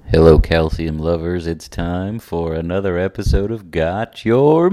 Hello, calcium lovers. It's time for another episode of Got Your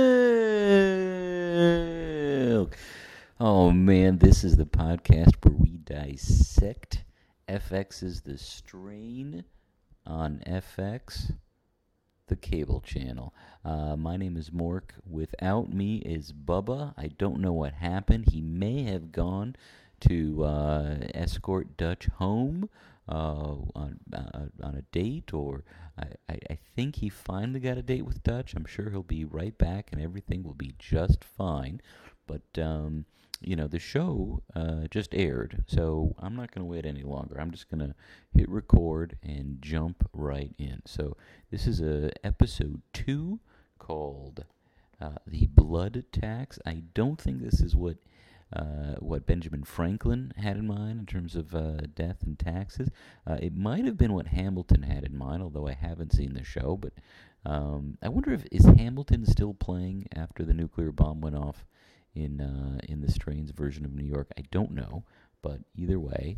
Milk. Oh, man, this is the podcast where we dissect FX's The Strain on FX, the cable channel. My name is Mork. Without me is Bubba. I don't know what happened. He may have gone to escort Dutch home on a date, or I think he finally got a date with Dutch. I'm sure he'll be right back, and everything will be just fine. But the show just aired, so I'm not going to wait any longer. I'm just going to hit record and jump right in. So this is episode 2 called The Blood Tax. I don't think this is what Benjamin Franklin had in mind in terms of death and taxes. It might have been what Hamilton had in mind, although I haven't seen the show. But I wonder if is Hamilton still playing after the nuclear bomb went off in the Strain's version of New York. I don't know, but either way,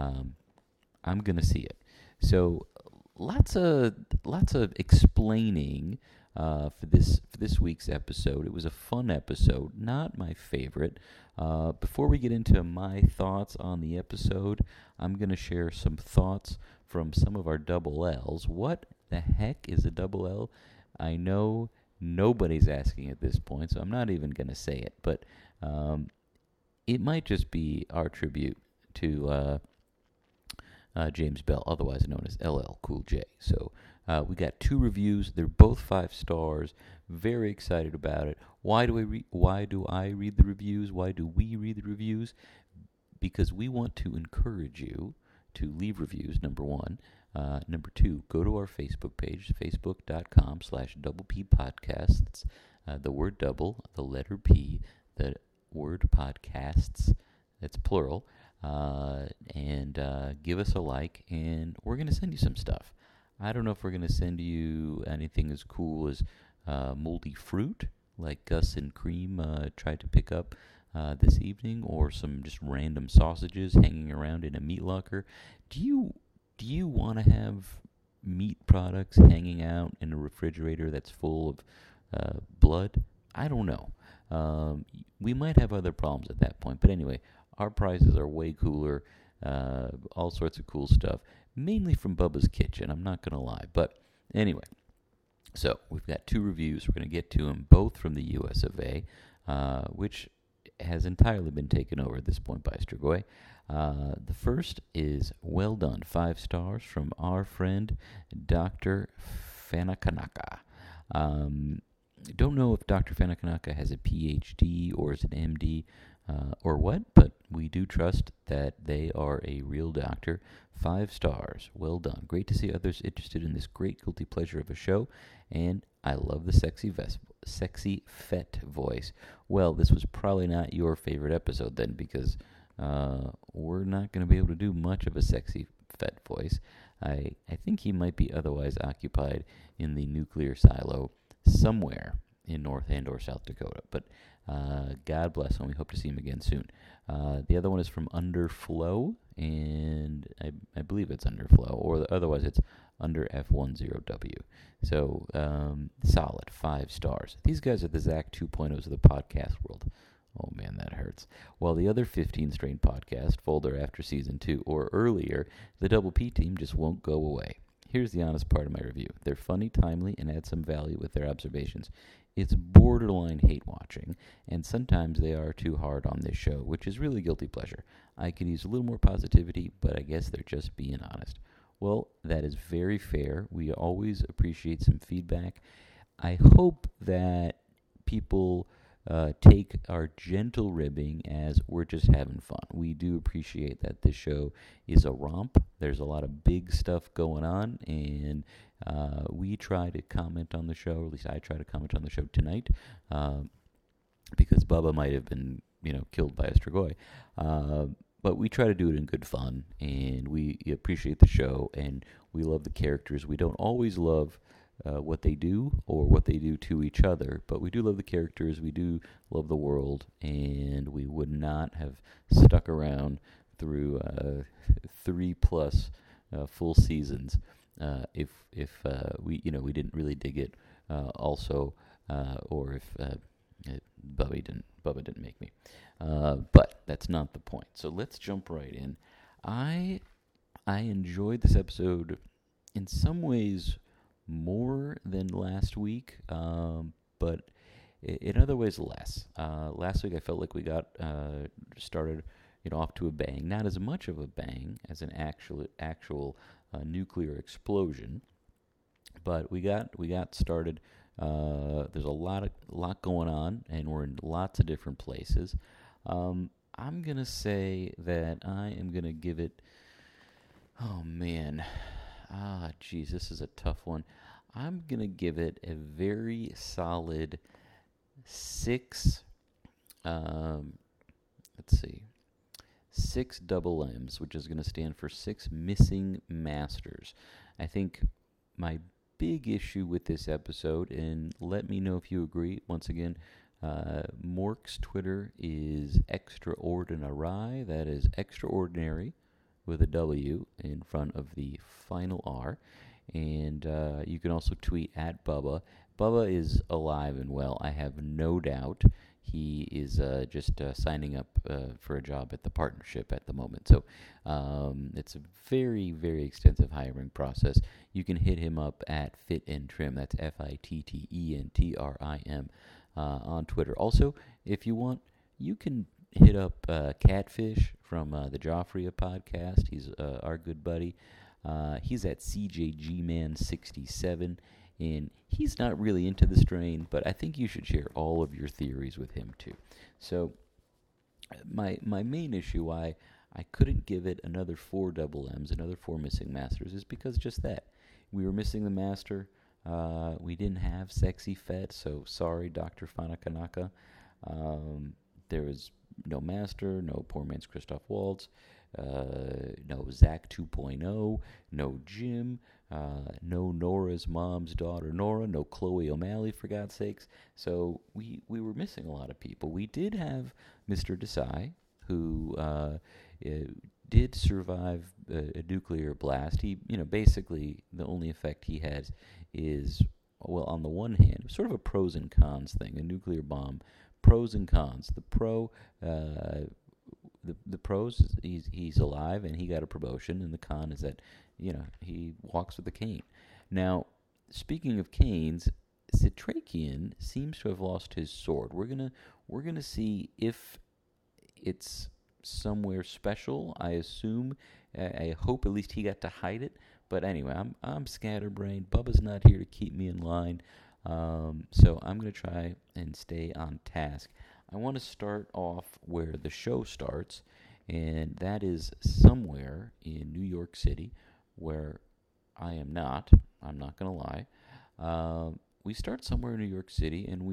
I'm gonna see it. So lots of explaining for this week's episode. It was a fun episode, not my favorite. Before we get into my thoughts on the episode, I'm going to share some thoughts from some of our double L's. What the heck is a double L? I know nobody's asking at this point, so I'm not even going to say it, but it might just be our tribute to James Bell, otherwise known as LL Cool J. So we got 2 reviews. They're both 5 stars. Very excited about it. Why do I read the reviews? Why do we read the reviews? Because we want to encourage you to leave reviews, number 1. Number 2, go to our Facebook page, facebook.com/Double P Podcasts. The word double, the letter P, the word podcasts, that's plural. And give us a like, and we're going to send you some stuff. I don't know if we're going to send you anything as cool as moldy fruit, like Gus and Cream tried to pick up this evening, or some just random sausages hanging around in a meat locker. Do you want to have meat products hanging out in a refrigerator that's full of blood? I don't know. We might have other problems at that point, but anyway, our prizes are way cooler, all sorts of cool stuff, mainly from Bubba's Kitchen, I'm not going to lie. But anyway, so we've got 2 reviews. We're going to get to them, both from the US of A, which has entirely been taken over at this point by Strigoi. The first is well done, 5 stars from our friend Dr. Fanakanaka. Don't know if Dr. Fanakanaka has a PhD or is an MD or what, but we do trust that they are a real doctor. 5 stars. Well done. Great to see others interested in this great guilty pleasure of a show, and I love the sexy fet voice. Well, this was probably not your favorite episode then, because we're not going to be able to do much of a sexy fet voice. I think he might be otherwise occupied in the nuclear silo somewhere in North and/or South Dakota, but God bless him. We hope to see him again soon. The other one is from Underflow, and I believe it's Underflow, or otherwise it's under F10W. So solid, 5 stars. These guys are the Zach 2.0s of the podcast world. Oh man, that hurts. While the other 15 Strain podcast fold their after season 2 or earlier, the Double P team just won't go away. Here's the honest part of my review. They're funny, timely, and add some value with their observations. It's borderline hate-watching, and sometimes they are too hard on this show, which is really guilty pleasure. I could use a little more positivity, but I guess they're just being honest. Well, that is very fair. We always appreciate some feedback. I hope that people take our gentle ribbing as we're just having fun. We do appreciate that this show is a romp. There's a lot of big stuff going on, and we try to comment on the show, or at least I try to comment on the show tonight, because Bubba might have been, killed by a Strigoi. But we try to do it in good fun, and we appreciate the show, and we love the characters. We don't always love what they do or what they do to each other, but we do love the characters, we do love the world, and we would not have stuck around through 3+ full seasons if we we didn't really dig it. Also, or if Bubba didn't make me. But that's not the point. So let's jump right in. I enjoyed this episode in some ways more than last week, but in other ways less. Last week I felt like we got started, off to a bang. Not as much of a bang as an actual nuclear explosion, but we got started. There's a lot going on, and we're in lots of different places. I'm gonna say that I am gonna give it. Oh man, geez, this is a tough one. I'm gonna give it a very solid 6. Let's see, 6 double M's, which is gonna stand for 6 missing masters. I think my big issue with this episode, and let me know if you agree. Once again, Mork's Twitter is extraordinary. That is extraordinary with a W in front of the final R. And you can also tweet at Bubba. Bubba is alive and well, I have no doubt. He is just signing up for a job at the partnership at the moment. So it's a very, very extensive hiring process. You can hit him up at Fit and Trim. That's FITTENTRIM on Twitter. Also, if you want, you can hit up Catfish from the Joffrey podcast. He's our good buddy. He's at CJGman67. And he's not really into the strain, but I think you should share all of your theories with him too. So my main issue why I couldn't give it another 4 double M's, another 4 missing masters, is because just that. We were missing the master. We didn't have Sexy Fett, so sorry, Dr. Fanakanaka. There was no master, no poor man's Christoph Waltz, no Zach 2.0, no Jim, no Nora's mom's daughter Nora, no Chloe O'Malley, for God's sakes. So we were missing a lot of people. We did have Mr. Desai, who did survive a nuclear blast. He, basically the only effect he has is, well, on the one hand, sort of a pros and cons thing. A nuclear bomb, pros and cons. The pros, he's alive and he got a promotion, and the con is that he walks with a cane. Now, speaking of canes, Citrakian seems to have lost his sword. We're gonna see if it's somewhere special. I assume, I hope at least he got to hide it. But anyway, I'm scatterbrained. Bubba's not here to keep me in line, so I'm gonna try and stay on task. I want to start off where the show starts, and that is somewhere in New York City, where I am not. I'm not going to lie. We start somewhere in New York City, and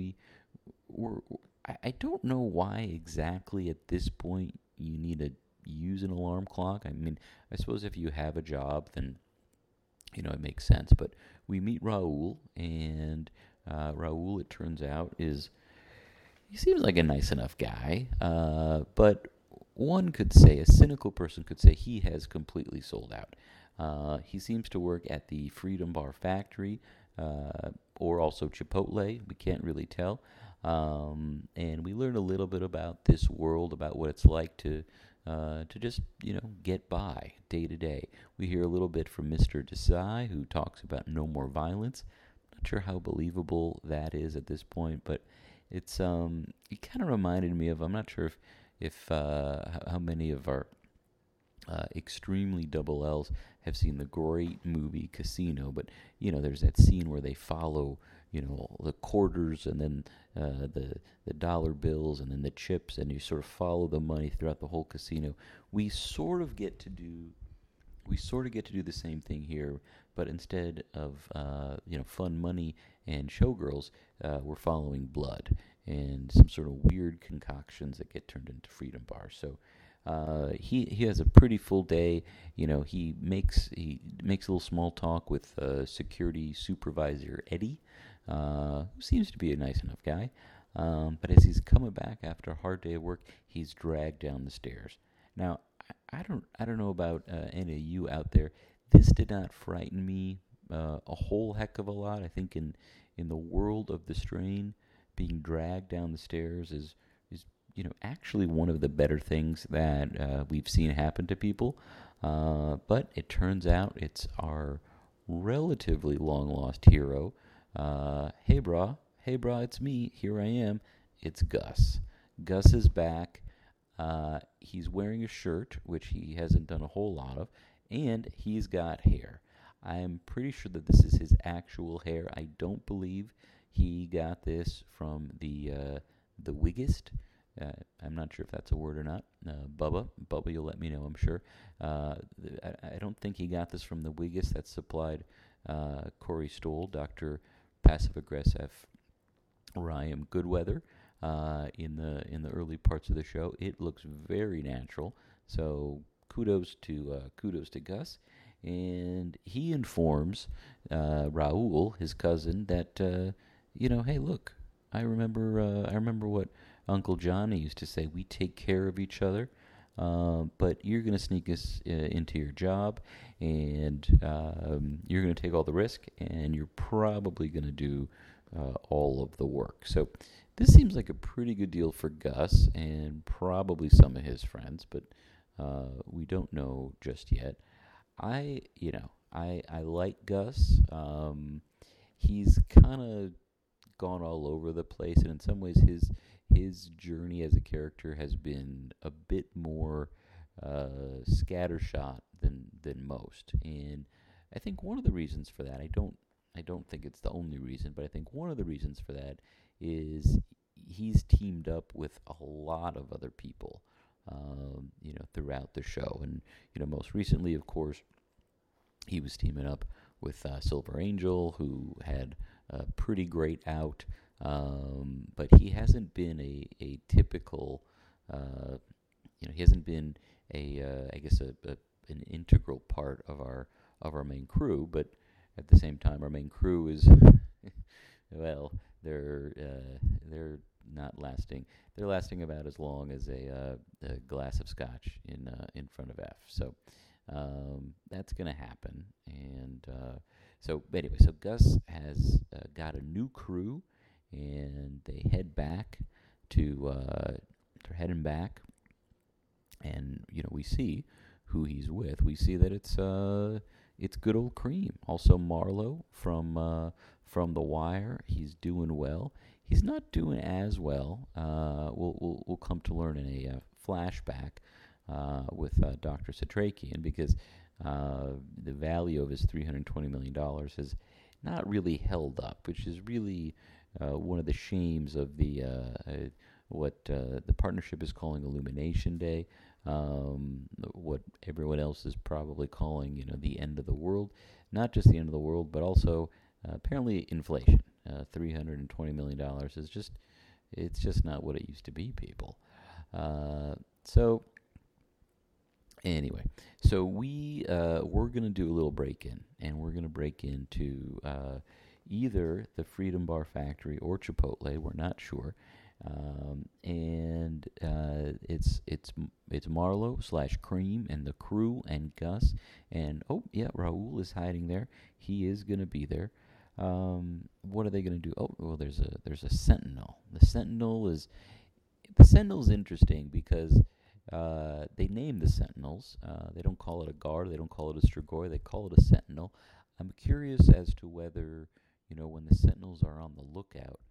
I don't know why exactly at this point you need to use an alarm clock. I mean, I suppose if you have a job, then, it makes sense. But we meet Raul, and Raul, it turns out, he seems like a nice enough guy, but one could say, a cynical person could say, he has completely sold out. He seems to work at the Freedom Bar Factory, or also Chipotle. We can't really tell. And we learn a little bit about this world, about what it's like to just, get by day to day. We hear a little bit from Mr. Desai, who talks about no more violence. Not sure how believable that is at this point, but it's it kind of reminded me of, I'm not sure if how many of our extremely double L's have seen the great movie Casino, but there's that scene where they follow the quarters and then the dollar bills and then the chips, and you sort of follow the money throughout the whole casino. We sort of get to do the same thing here, but instead of fun money and showgirls, we're following blood and some sort of weird concoctions that get turned into Freedom Bars. So he has a pretty full day. He makes a little small talk with security supervisor Eddie, who seems to be a nice enough guy. But as he's coming back after a hard day of work, he's dragged down the stairs. Now, I don't know about any of you out there. This did not frighten me a whole heck of a lot. I think in the world of the strain, being dragged down the stairs is actually one of the better things that we've seen happen to people. But it turns out it's our relatively long lost hero. Hey brah, it's me. Here I am. It's Gus. Gus is back. He's wearing a shirt, which he hasn't done a whole lot of, and he's got hair. I'm pretty sure that this is his actual hair. I don't believe he got this from the Wiggist. I'm not sure if that's a word or not. Bubba, you'll let me know, I'm sure. I don't think he got this from the Wiggist that supplied Corey Stoll, Dr. Passive Aggressive Ryan Goodweather, in the early parts of the show. It looks very natural. So kudos to Gus, and he informs Raul, his cousin, that hey, look, I remember what Uncle Johnny used to say. We take care of each other. But you're going to sneak us into your job, and you're going to take all the risk, and you're probably going to do all of the work. So this seems like a pretty good deal for Gus and probably some of his friends, but we don't know just yet. I like Gus. He's kind of gone all over the place, and in some ways his journey as a character has been a bit more scattershot than most. And I think one of the reasons for that, I don't think it's the only reason, but I think one of the reasons for that is he's teamed up with a lot of other people, throughout the show. And most recently, of course, he was teaming up with Silver Angel, who had a pretty great out. But he hasn't been a typical, he hasn't been an integral part of our main crew. But at the same time, our main crew is, well, they're not lasting. They're lasting about as long as a glass of scotch in front of F. So that's gonna happen. And so Gus has got a new crew, and they head back to they're heading back, and we see who he's with. We see that it's good old Cream. Also Marlo from The Wire. He's doing well. He's not doing as well. We'll come to learn in a flashback with Dr. Satrakian, because the value of his $320 million has not really held up, which is really one of the shames of what the partnership is calling Illumination Day, what everyone else is probably calling, the end of the world. Not just the end of the world, but also apparently inflation. $320 million is it's just not what it used to be, people. So anyway, we're gonna do a little break-in, and we're gonna break into either the Freedom Bar Factory or Chipotle. We're not sure, and it's Marlo / Cream and the crew and Gus, and Raul is hiding there. He is gonna be there. What are they gonna do? Oh, well, there's a Sentinel. The Sentinel's interesting because they name the Sentinels. They don't call it a guard. They don't call it a Strigoi. They call it a Sentinel. I'm curious as to whether, when the Sentinels are on the lookout,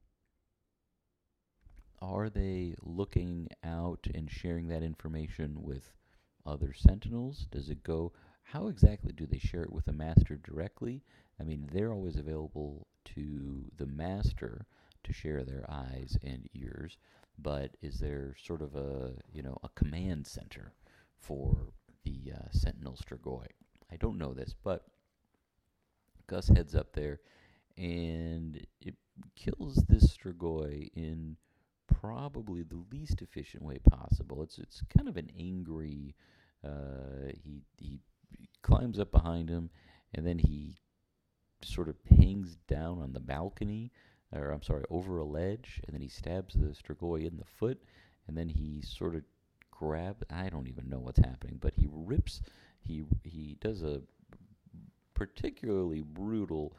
are they looking out and sharing that information with other Sentinels? Does it go? How exactly do they share it with the Master directly? I mean, they're always available to the Master to share their eyes and ears, but is there sort of a command center for the Sentinel Strigoi? I don't know this, but Gus heads up there, and it kills this Strigoi in probably the least efficient way possible. It's kind of an angry. He climbs up behind him, and then he sort of hangs down on the balcony, or I'm sorry, over a ledge, and then he stabs the Strigoi in the foot, and then he sort of I don't even know what's happening, but he does a particularly brutal,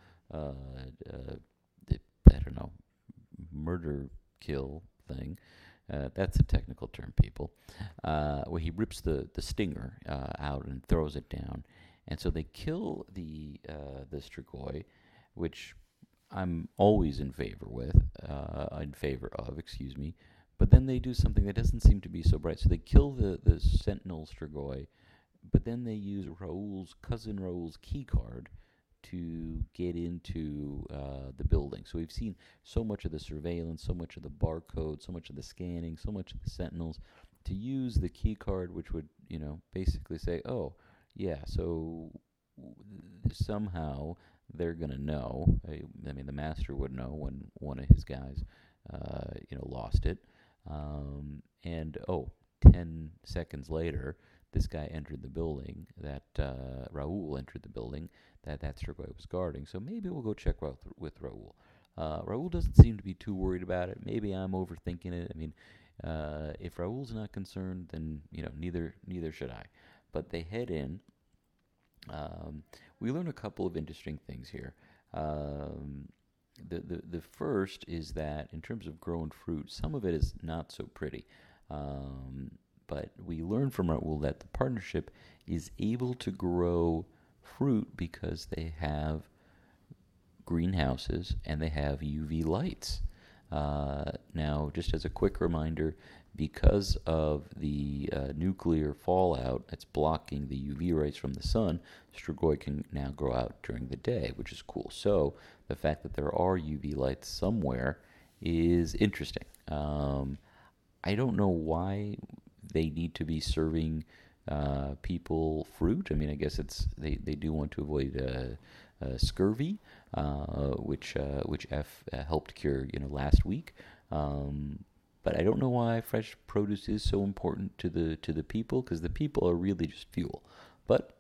I don't know, murder kill thing. That's a technical term, people. Where he rips the stinger out and throws it down, and so they kill the Strigoi, which I'm always in favor of. Excuse me. But then they do something that doesn't seem to be so bright. So they kill the Sentinel Strigoi, but then they use cousin Raoul's key card to get into the building. So we've seen so much of the surveillance, so much of the barcode, so much of the scanning, so much of the sentinels, to use the key card, which would, basically say, oh, yeah, so somehow they're going to know. I mean, the master would know when one of his guys, lost it. And 10 seconds later, this guy entered the building, that Raoul entered the building that Strigoi was guarding. So maybe we'll go check with Raoul. Raoul doesn't seem to be too worried about it. Maybe I'm overthinking it. I mean, if Raoul's not concerned, then neither should I. But they head in. We learn a couple of interesting things here. The first is that in terms of growing fruit, some of it is not so pretty. But we learn from Raoul that the partnership is able to grow fruit because they have greenhouses and they have UV lights. Now, just as a quick reminder, because of the nuclear fallout that's blocking the UV rays from the sun, Strigoi can now grow out during the day, which is cool. So the fact that there are UV lights somewhere is interesting. I don't know why they need to be serving people fruit. I mean, I guess they do want to avoid scurvy, which F helped cure last week. But I don't know why fresh produce is so important to the people, because the people are really just fuel. But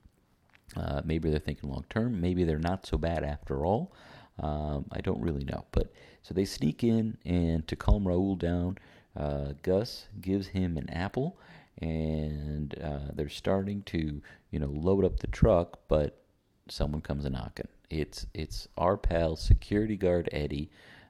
maybe they're thinking long term. Maybe they're not so bad after all. I don't really know. But so they sneak in, and to calm Raoul down, Gus gives him an apple, and they're starting to load up the truck, but someone comes a knocking. It's our pal, security guard Eddie,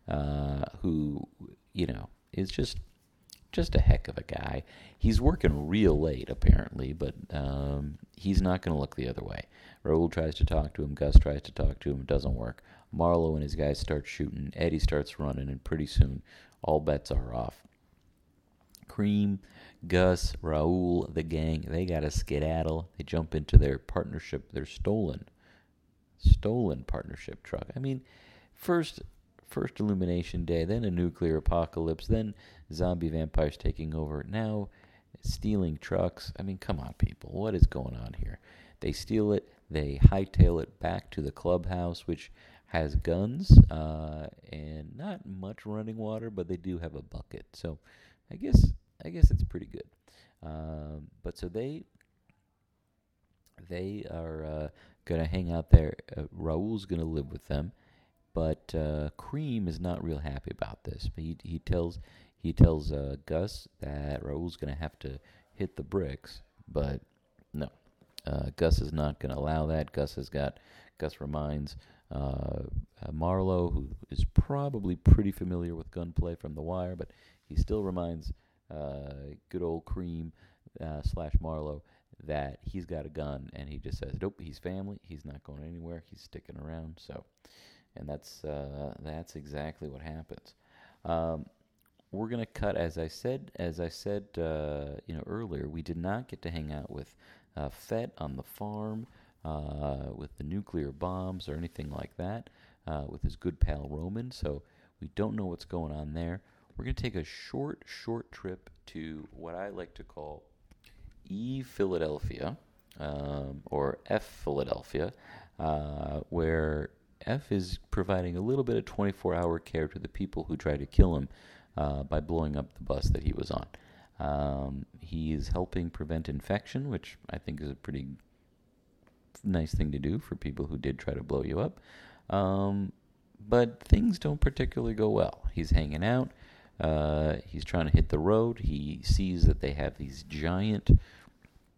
who is just a heck of a guy. He's working real late apparently, but he's not going to look the other way. Raoul tries to talk to him. Gus tries to talk to him. It doesn't work. Marlowe and his guys start shooting. Eddie starts running, and pretty soon all bets are off. Cream, Gus, Raoul, the gang, they got to skedaddle. They jump into their partnership, their stolen partnership truck. I mean, first Illumination Day, then a nuclear apocalypse, then zombie vampires taking over, now stealing trucks. I mean, come on, people. What is going on here? They steal it. They hightail it back to the clubhouse, which has guns and not much running water, but they do have a bucket. So I guess it's pretty good. But so they are going to hang out there. Raoul's going to live with them, but Cream is not real happy about this. But he tells Gus that Raoul's going to have to hit the bricks, but no, Gus is not going to allow that. Gus reminds Marlowe, who is probably pretty familiar with gunplay from The Wire, but he still reminds good old Cream / Marlowe that he's got a gun, and he just says, nope, he's family. He's not going anywhere. He's sticking around. So, and that's exactly what happens. We're gonna cut, as I said, earlier. We did not get to hang out with Fett on the farm with the nuclear bombs or anything like that with his good pal Roman. So we don't know what's going on there. We're going to take a short trip to what I like to call E Philadelphia, or F Philadelphia, where F is providing a little bit of 24-hour care to the people who try to kill him by blowing up the bus that he was on. He is helping prevent infection, which I think is a pretty nice thing to do for people who did try to blow you up. But things don't particularly go well. He's hanging out. He's trying to hit the road. He sees that they have these giant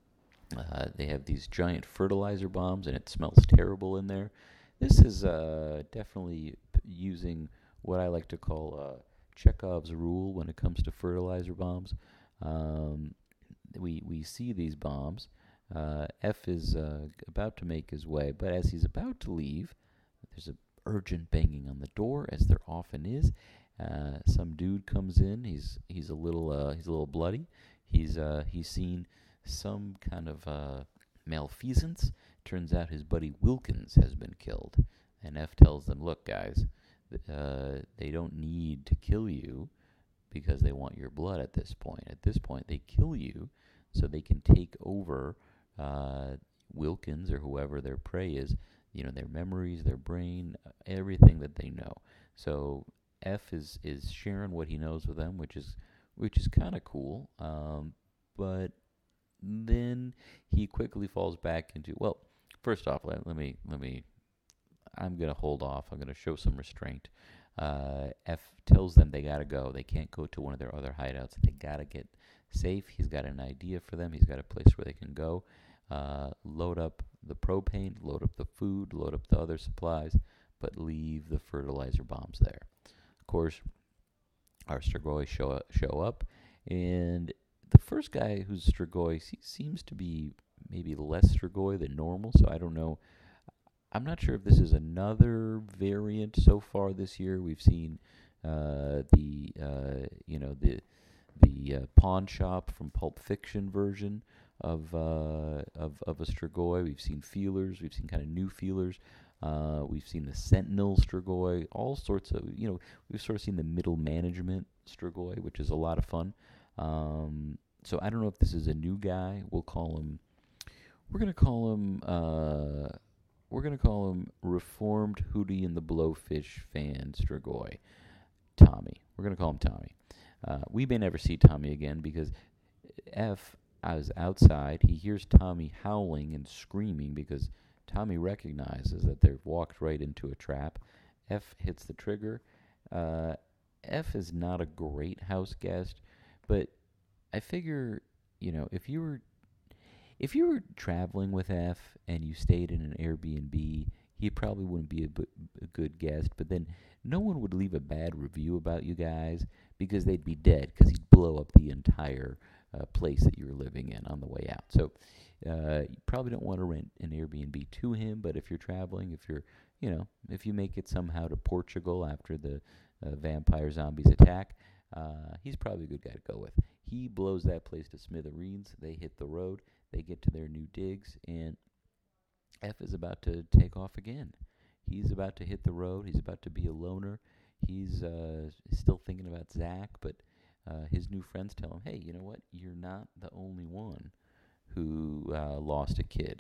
They have these giant fertilizer bombs, and it smells terrible in there. This is definitely using what I like to call Chekhov's rule when it comes to fertilizer bombs. Um, we see these bombs. F is about to make his way, but as he's about to leave, there's a urgent banging on the door, as there often is. Some dude comes in. He's a little bloody. He's seen some kind of malfeasance. Turns out his buddy Wilkins has been killed, and F tells them, "Look, guys, they don't need to kill you because they want your blood at this point. At this point, they kill you so they can take over Wilkins or whoever their prey is, their memories, their brain, everything that they know." So F is sharing what he knows with them, which is kind of cool. But then he quickly falls back into, well, first off, let me I'm gonna hold off. I'm gonna show some restraint. F tells them they gotta go. They can't go to one of their other hideouts. They gotta get safe. He's got an idea for them. He's got a place where they can go. Load up the propane, load up the food, load up the other supplies, but leave the fertilizer bombs there. Of course, our Strigoi show up, and the first guy who's Strigoi seems to be maybe less Strigoi than normal, so I don't know. I'm not sure if this is another variant so far this year. We've seen the pawn shop from Pulp Fiction version of a Strigoi. We've seen feelers. We've seen kind of new feelers. We've seen the Sentinel Strigoi. All sorts of, we've sort of seen the middle management Strigoi, which is a lot of fun. So I don't know if this is a new guy. We're gonna call him Reformed Hootie and the Blowfish fan Strigoi, Tommy. We're gonna call him Tommy. We may never see Tommy again because F is outside. He hears Tommy howling and screaming because Tommy recognizes that they've walked right into a trap. F hits the trigger. F is not a great house guest, but I figure, if you were traveling with F and you stayed in an Airbnb, he probably wouldn't be a good guest. But then no one would leave a bad review about you guys because they'd be dead because he'd blow up the entire place that you were living in on the way out. So you probably don't want to rent an Airbnb to him. But if you're traveling, if you make it somehow to Portugal after the vampire zombies attack, he's probably a good guy to go with. He blows that place to smithereens. They hit the road. They get to their new digs, and F is about to take off again. He's about to hit the road. He's about to be a loner. He's still thinking about Zach, but his new friends tell him, "Hey, you know what? You're not the only one who lost a kid."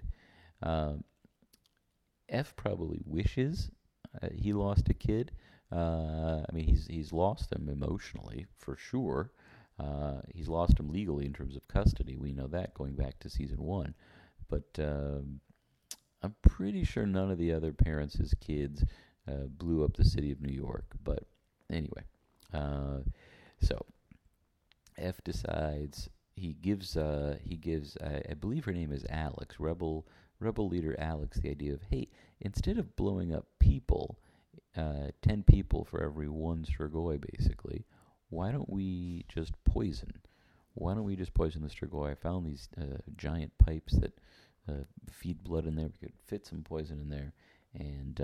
F probably wishes he lost a kid. He's lost him emotionally for sure. He's lost him legally in terms of custody. We know that going back to season 1. But I'm pretty sure none of the other parents' kids blew up the city of New York. But anyway, so F decides he gives I believe her name is Alex, rebel leader Alex, the idea of, hey, instead of blowing up people, 10 people for every one Strigoi basically, why don't we just poison? Why don't we just poison the Strigoi? I found these giant pipes that feed blood in there. We could fit some poison in there, and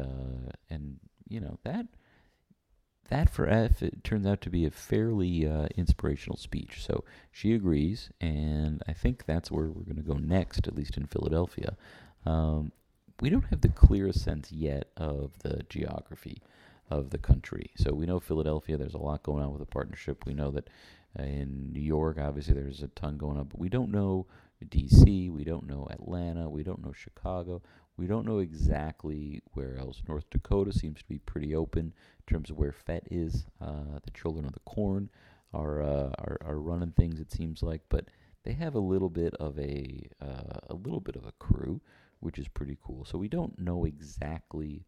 that for F, it turns out to be a fairly inspirational speech. So she agrees, and I think that's where we're going to go next, at least in Philadelphia. We don't have the clearest sense yet of the geography of the country. So we know Philadelphia, there's a lot going on with the partnership. We know that in New York, obviously, there's a ton going on, but we don't know D.C., we don't know Atlanta, we don't know Chicago, we don't know exactly where else. North Dakota seems to be pretty open in terms of where FET is. The Children of the Corn are running things, it seems like, but they have a little bit of a crew, which is pretty cool. So we don't know exactly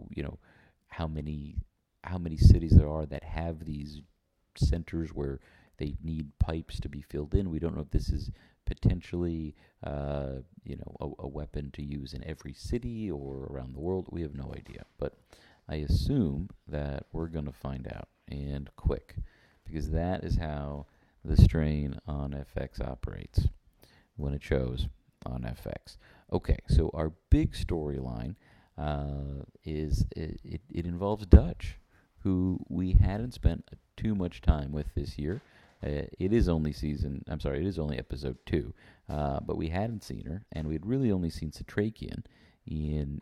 how many cities there are that have these centers where they need pipes to be filled in. We don't know if this is potentially, a weapon to use in every city or around the world. We have no idea. But I assume that we're going to find out, and quick, because that is how the strain on FX operates when it shows on FX. Okay, so our big storyline is it involves Dutch, who we hadn't spent too much time with this year. It is only episode 2, but we hadn't seen her, and we'd really only seen Satrakian in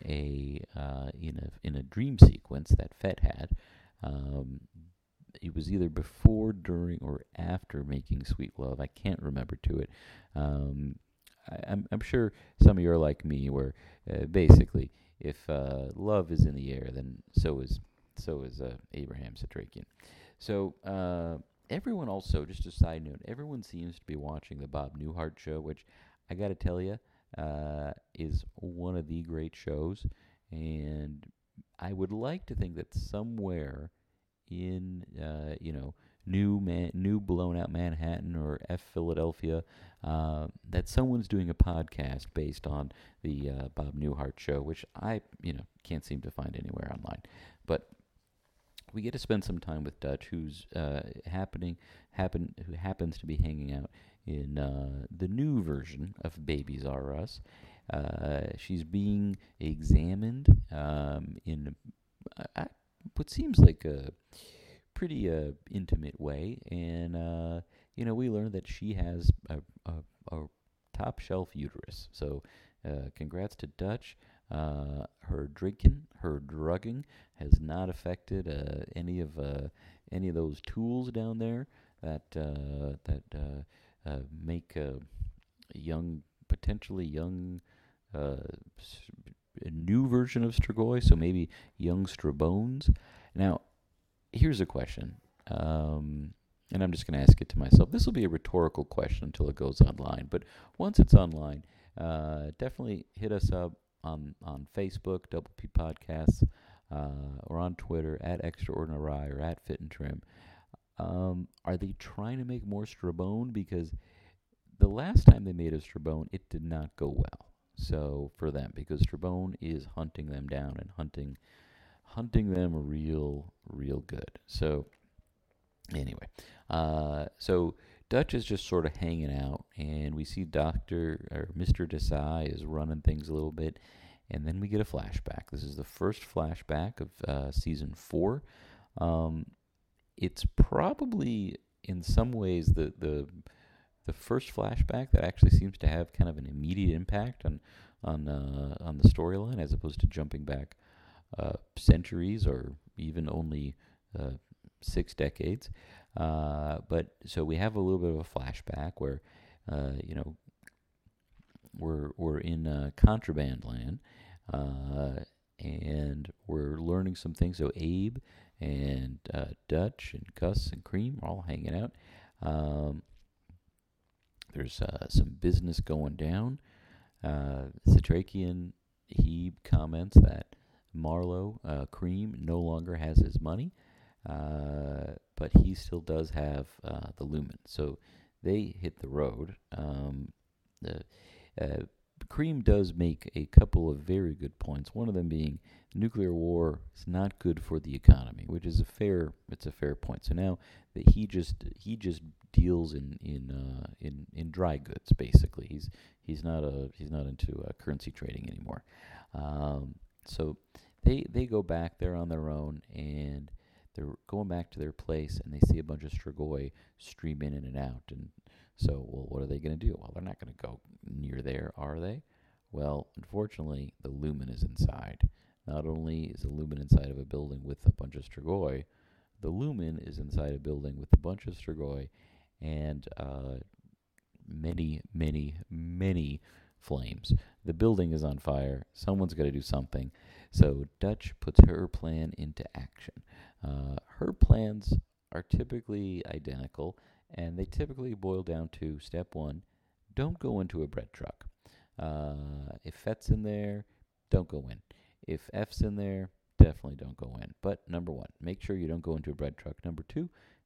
a dream sequence that Fett had. It was either before, during, or after making Sweet Love. I can't remember to it. I'm sure some of you are like me, where basically, if love is in the air, then so is Abraham Satrakian. So everyone also, just a side note, everyone seems to be watching the Bob Newhart show, which I got to tell you is one of the great shows, and I would like to think that somewhere in new blown out Manhattan or Philadelphia, that someone's doing a podcast based on the Bob Newhart show, which I can't seem to find anywhere online. But we get to spend some time with Dutch, who's who happens to be hanging out in the new version of Babies R Us. She's being examined in what seems like a pretty intimate way, and we learn that she has a top shelf uterus. So, congrats to Dutch. Her drugging has not affected any of those tools down there that make a potentially young, a new version of Strigoi. So maybe young Strabones. Now, here's a question, and I'm just going to ask it to myself. This will be a rhetorical question until it goes online, but once it's online, definitely hit us up on Facebook, Double P Podcasts, or on Twitter, at Extraordinary or at Fit and Trim. Are they trying to make more Strabone? Because the last time they made a Strabone, it did not go well. So for them, because Strabone is hunting them down and hunting them real good. So anyway, so Dutch is just sort of hanging out, and we see Mr. Desai is running things a little bit, and then we get a flashback. This is the first flashback of season 4. It's probably in some ways the first flashback that actually seems to have kind of an immediate impact on the storyline, as opposed to jumping back centuries or even only 6 decades. But so we have a little bit of a flashback where we're in contraband land, and we're learning some things. So Abe and Dutch and Gus and Cream are all hanging out. There's some business going down. Satrakian, he comments that Marlowe, Cream, no longer has his money, but he still does have the lumen. So they hit the road. Cream does make a couple of very good points. One of them being nuclear war is not good for the economy, which is a fair point. So now that he just deals in dry goods, basically. He's not into currency trading anymore. So they go back. They're on their own, and they're going back to their place, and they see a bunch of Strigoi stream in and out. And so, well, what are they going to do? Well, they're not going to go near there, are they? Well, unfortunately, the lumen is inside. Not only is the lumen inside of a building with a bunch of Strigoi, the lumen is inside a building with a bunch of Strigoi and many, many, many flames. The building is on fire. Someone's got to do something. So Dutch puts her plan into action. Her plans are typically identical, and they typically boil down to step 1, don't go into a bread truck. If Fett's in there, don't go in. If F's in there, definitely don't go in. But number 1, make sure you don't go into a bread truck. Number 2,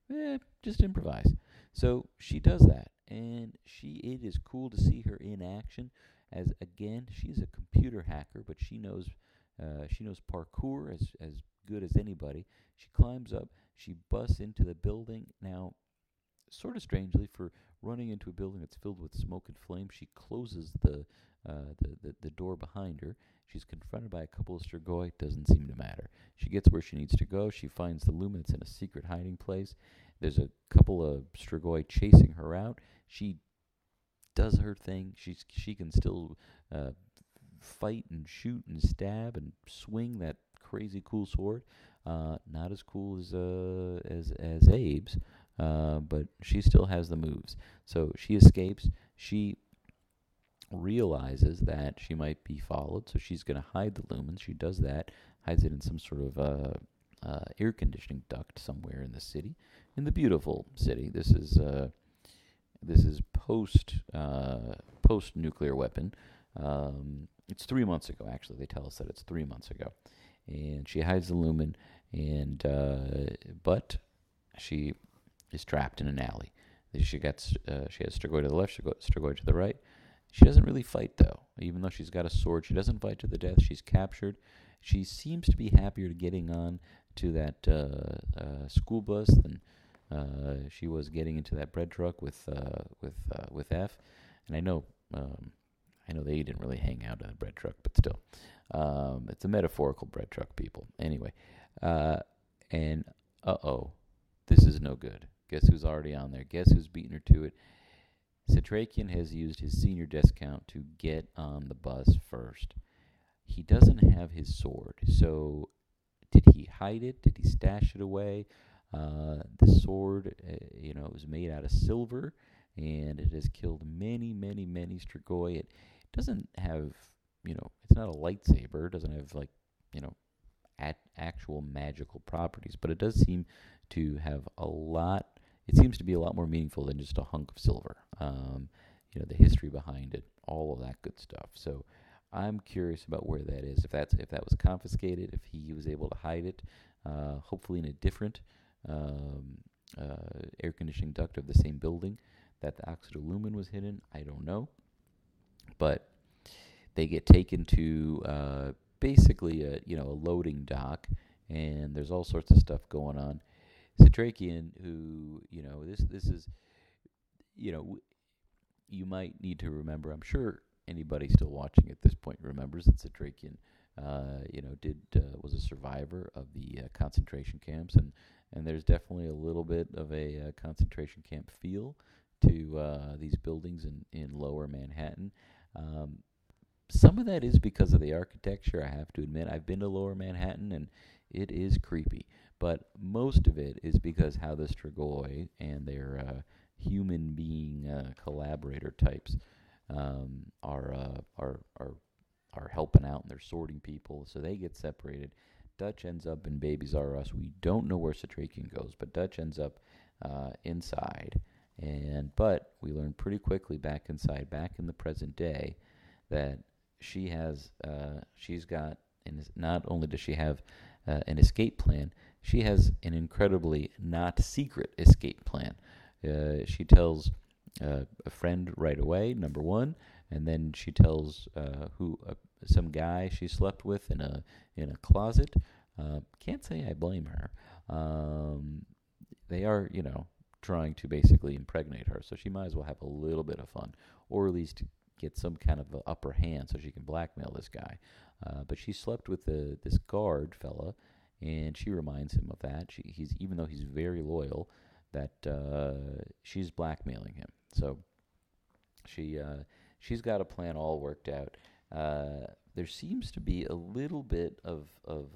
just improvise. So she does that, and it is cool to see her in action. As again, she's a computer hacker, but she knows parkour as good as anybody. She climbs up, she busts into the building. Now, sort of strangely, for running into a building that's filled with smoke and flame, she closes the door behind her. She's confronted by a couple of Strigoi. Doesn't seem to matter. She gets where she needs to go. She finds the Lumen. It's in a secret hiding place. There's a couple of Strigoi chasing her out. She does her thing. She can still fight and shoot and stab and swing that crazy cool sword. Not as cool as Abe's, but she still has the moves. So she escapes. She realizes that she might be followed, so she's going to hide the lumens. She does that, hides it in some sort of air conditioning duct somewhere in the city, in the beautiful city. This is post nuclear weapon. It's 3 months ago, actually. They tell us that it's 3 months ago, and she hides the lumen, and but she is trapped in an alley. She has Strigoi to the left, Strigoi to the right. She doesn't really fight, though. Even though she's got a sword, she doesn't fight to the death. She's captured. She seems to be happier getting on to that school bus than she was getting into that bread truck with F. And I know they didn't really hang out in the bread truck, but still, it's a metaphorical bread truck, people. Anyway, and this is no good. Guess who's already on there? Guess who's beating her to it? Satrakian has used his senior discount to get on the bus first. He doesn't have his sword, so did he hide it? Did he stash it away? The sword, is made out of silver, and it has killed many, many, many Strigoi. It doesn't have, it's not a lightsaber. It doesn't have, actual magical properties, but it does seem to have it seems to be a lot more meaningful than just a hunk of silver. The history behind it, all of that good stuff. So I'm curious about where that is. If that was confiscated, if he was able to hide it, hopefully in a different air conditioning duct of the same building that the Oxidolumen was hidden. I don't know, but they get taken to basically a loading dock, and there's all sorts of stuff going on. Satrakian, who this is, you might need to remember. I'm sure anybody still watching at this point remembers that Satrakian, was a survivor of the concentration camps, and there's definitely a little bit of a concentration camp feel to these buildings in Lower Manhattan. Some of that is because of the architecture, I have to admit. I've been to Lower Manhattan, and it is creepy. But most of it is because how the Strigoi and their human being collaborator types are helping out, and they're sorting people, so they get separated. Dutch ends up in Babies R Us. We don't know where Satrakian goes, but Dutch ends up inside. But we learn pretty quickly back in the present day, that she's got, and not only does she have an escape plan, she has an incredibly not secret escape plan. She tells a friend right away, number one, and then she tells some guy she slept with in a closet. Can't say I blame her. They are, trying to basically impregnate her, so she might as well have a little bit of fun, or at least get some kind of upper hand so she can blackmail this guy. But she slept with this guard fella, and she reminds him of that. Even though he's very loyal, that she's blackmailing him. So she's got a plan all worked out. There seems to be a little bit of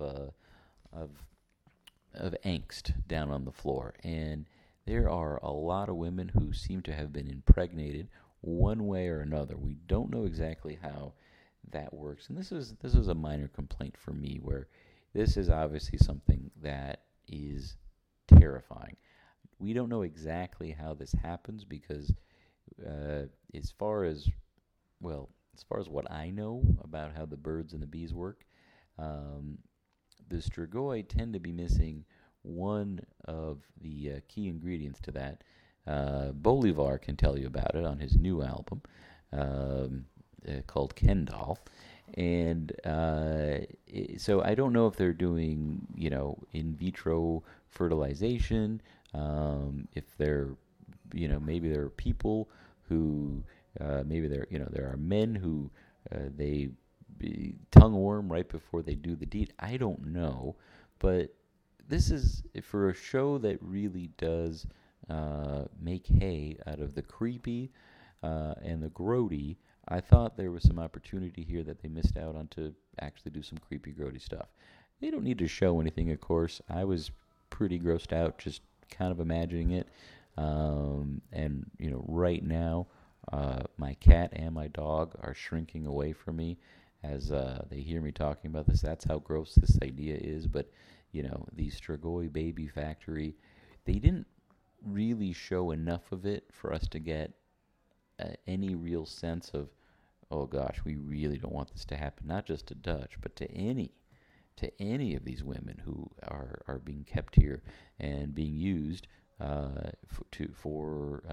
angst down on the floor, and there are a lot of women who seem to have been impregnated one way or another. We don't know exactly how that works, and this is a minor complaint for me, where this is obviously something that is terrifying. We don't know exactly how this happens, because as far as what I know about how the birds and the bees work, the Strigoi tend to be missing one of the key ingredients to that. Bolivar can tell you about it on his new album called Kendall. And so I don't know if they're doing, in vitro fertilization, if they're, maybe there are people who, maybe there are men who they tongue worm right before they do the deed. I don't know, but this is for a show that really does make hay out of the creepy and the grody. I thought there was some opportunity here that they missed out on to actually do some creepy, grody stuff. They don't need to show anything, of course. I was pretty grossed out just kind of imagining it. And, right now, my cat and my dog are shrinking away from me as they hear me talking about this. That's how gross this idea is. But, the Strigoi Baby Factory, they didn't really show enough of it for us to get any real sense of, oh gosh, we really don't want this to happen, not just to Dutch, but to any of these women who are being kept here and being used for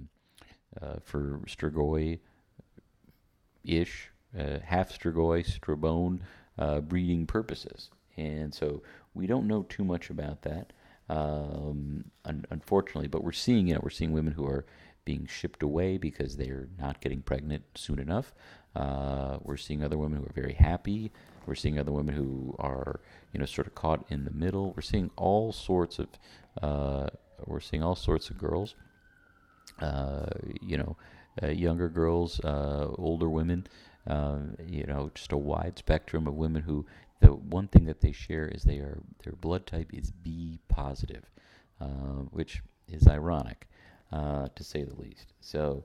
Strigoi ish, half Strigoi, Strabone breeding purposes. And so we don't know too much about that, unfortunately. But we're seeing women who are being shipped away because they're not getting pregnant soon enough. We're seeing other women who are very happy. We're seeing other women who are, sort of caught in the middle. We're seeing all sorts of girls. Younger girls, older women. Just a wide spectrum of women who. The one thing that they share is their blood type is B positive, which is ironic, to say the least. So,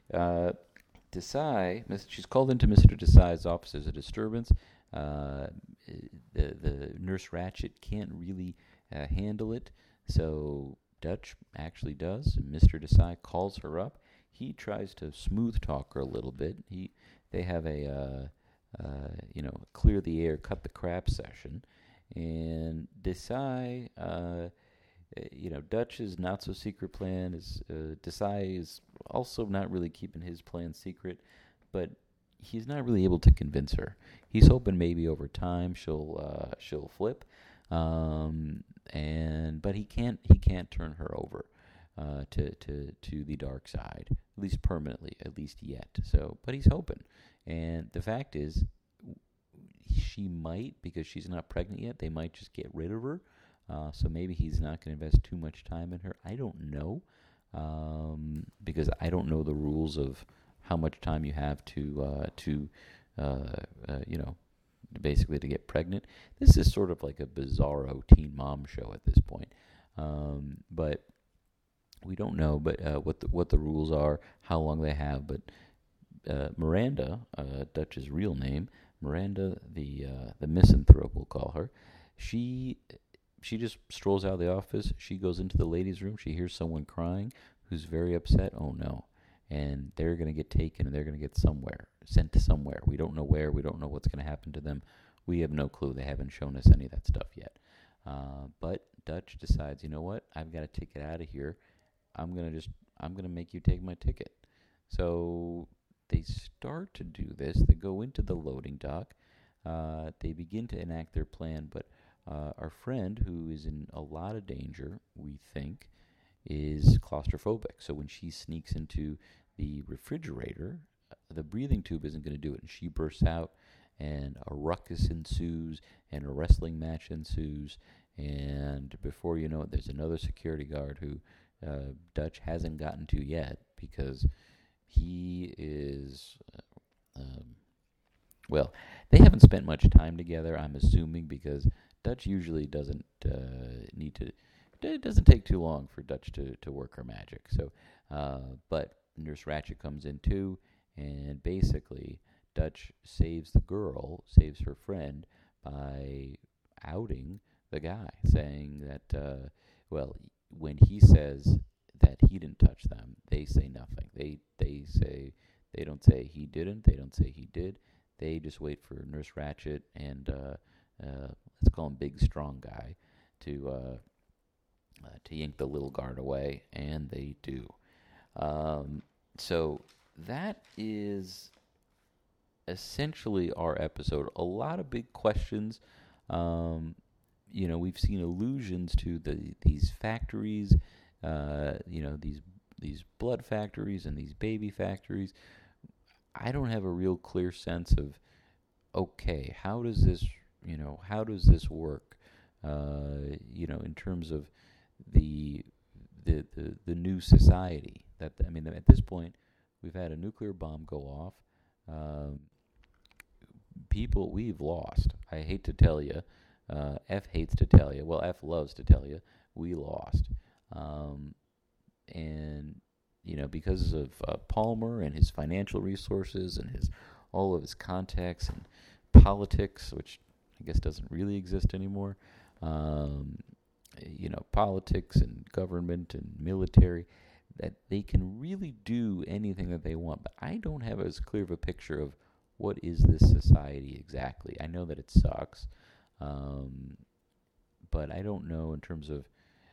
Desai, she's called into Mr. Desai's office. There's a disturbance. The Nurse Ratched can't really handle it, so Dutch actually does. Mr. Desai calls her up. He tries to smooth talk her a little bit. They have a clear the air, cut the crap session. And Desai, Dutch's not so secret plan is, Desai is also not really keeping his plan secret, but he's not really able to convince her. He's hoping maybe over time she'll flip, but he can't turn her over to the dark side, at least permanently, at least yet. So, but he's hoping. And the fact is, she might, because she's not pregnant yet, they might just get rid of her. So maybe he's not going to invest too much time in her. I don't know, because I don't know the rules of how much time you have to basically to get pregnant. This is sort of like a bizarro teen mom show at this point. But we don't know, what the rules are, how long they have. But Miranda, Dutch's real name, Miranda, the misanthrope, we'll call her. She just strolls out of the office. She goes into the ladies' room. She hears someone crying, who's very upset. Oh no! And they're going to get taken, and they're going to get sent to somewhere. We don't know where. We don't know what's going to happen to them. We have no clue. They haven't shown us any of that stuff yet. But Dutch decides, you know what? I've got a ticket out of here. I'm gonna make you take my ticket. So they start to do this. They go into the loading dock. They begin to enact their plan, but our friend, who is in a lot of danger, we think, is claustrophobic. So when she sneaks into the refrigerator, the breathing tube isn't going to do it, and she bursts out, and a ruckus ensues, and a wrestling match ensues, and before you know it, there's another security guard who Dutch hasn't gotten to yet because he is, they haven't spent much time together, I'm assuming, because Dutch usually doesn't need to. It doesn't take too long for Dutch to work her magic. So, but Nurse Ratched comes in too, and basically Dutch saves her friend by outing the guy, saying that, when he says that he didn't touch them, they say nothing. They don't say he didn't. They don't say he did. They just wait for Nurse Ratched and let's call him Big Strong Guy to to yank the little guard away, and they do. So that is essentially our episode. A lot of big questions. We've seen allusions to these factories, these blood factories and these baby factories. I don't have a real clear sense of, okay, how does this work? In terms of the new society. At this point, we've had a nuclear bomb go off. People, we've lost. I hate to tell you. F hates to tell you. Well, F loves to tell you. We lost. And because of Palmer and his financial resources and all of his contacts and politics, which I guess doesn't really exist anymore. Politics and government and military, that they can really do anything that they want. But I don't have as clear of a picture of what is this society exactly. I know that it sucks, but I don't know in terms of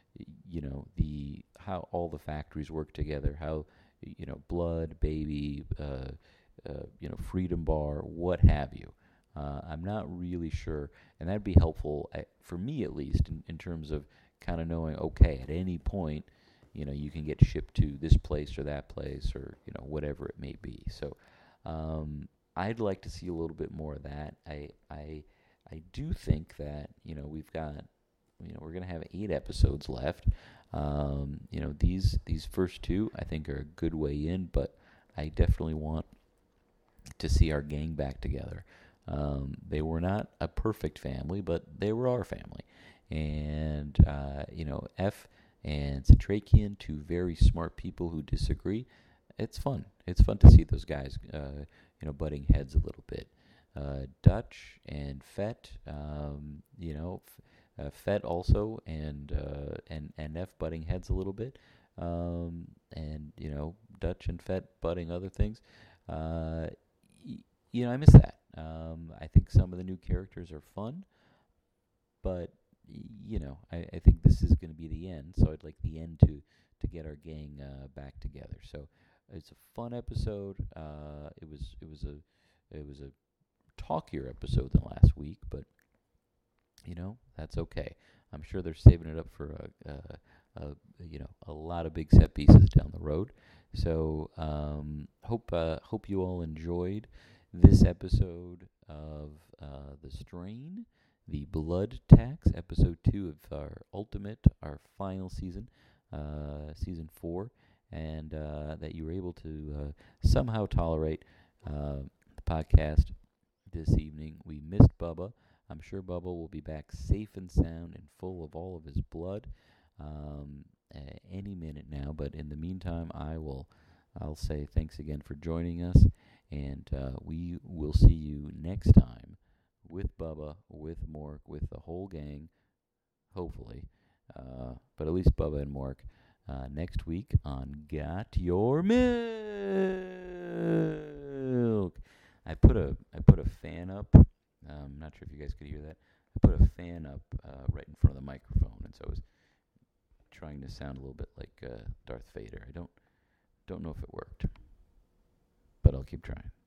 how all the factories work together, how blood, baby, Freedom Bar, what have you. I'm not really sure, and that'd be helpful for me at least in terms of kind of knowing, okay, at any point, you can get shipped to this place or that place or whatever it may be. So I'd like to see a little bit more of that. I do think that we've got we're gonna have 8 episodes left. These first 2 I think are a good way in, but I definitely want to see our gang back together. They were not a perfect family, but they were our family. And, F and Satrakian, 2 very smart people who disagree. It's fun. It's fun to see those guys, butting heads a little bit. Dutch and Fett, Fett also, and F butting heads a little bit. And, Dutch and Fett butting other things. I miss that. I think some of the new characters are fun, but I think this is going to be the end. So I'd like the end to get our gang back together. So it's a fun episode. It was a talkier episode than last week, but that's okay. I'm sure they're saving it up for a lot of big set pieces down the road. So hope you all enjoyed this episode of The Strain, the Blood Tax, episode 2 of our final season, season 4, and that you were able to somehow tolerate the podcast this evening. We missed Bubba. I'm sure Bubba will be back safe and sound and full of all of his blood any minute now. But in the meantime, I'll say thanks again for joining us, and we will see you next time with Bubba, with Mork, with the whole gang, hopefully. But at least Bubba and Mork next week on Got Your Milk. I put a fan up. I'm not sure if you guys could hear that. I put a fan up right in front of the microphone, and so I was trying to sound a little bit like Darth Vader. I don't know if it worked, but I'll keep trying.